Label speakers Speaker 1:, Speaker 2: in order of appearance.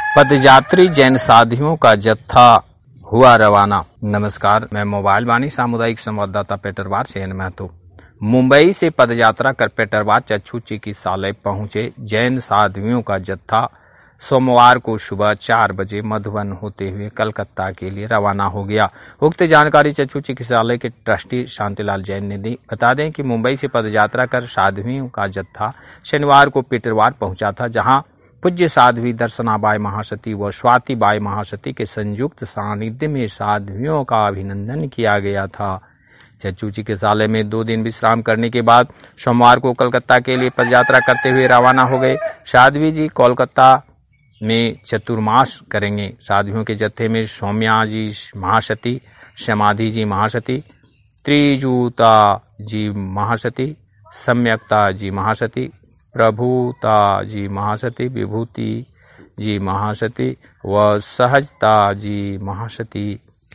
Speaker 1: पदयात्री जैन साधियों का जत्था हुआ रवाना। नमस्कार, मैं मोबाइल वाणी सामुदायिक संवाददाता पेटरवार से महतो। मुंबई से पदयात्रा कर पेटरवार चक्षु चिकित्सालय पहुंचे जैन साध्वियों का जत्था सोमवार को सुबह 4 बजे मधुबन होते हुए कलकत्ता के लिए रवाना हो गया। उक्त जानकारी चक्षु चिकित्सालय के ट्रस्टी शांतिलाल जैन ने दी। बता दें कि मुंबई से पदयात्रा कर साध्वियों का जत्था शनिवार को पेटरवार पहुंचा था, जहां पूज्य साध्वी दर्शनाबाई महासती व स्वातिबाई महासती के संयुक्त सानिध्य में साध्वियों का अभिनंदन किया गया था। चक्षु चिकित्सालय में 2 दिन विश्राम करने के बाद सोमवार को कोलकाता के लिए पदयात्रा करते हुए रवाना हो गए। साध्वी जी कोलकाता में चतुर्मास करेंगे। साध्वियों के जत्थे में सौम्या जी महासती, समाधि जी महासती, त्रिजूता जी महासती, सम्यक्ता जी महासती, प्रभुता जी महासती, विभूति जी महासती व सहजता जी महासती